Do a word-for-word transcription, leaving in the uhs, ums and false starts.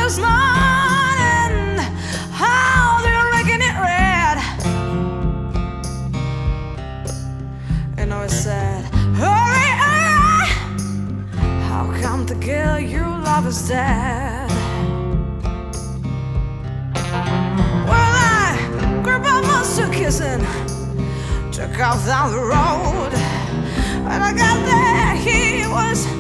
this morning, how they're making it red. And I said, hurry, hurry, how come the girl you love is dead? Well, I grabbed my suitcase and took off down the road. When I got there, he was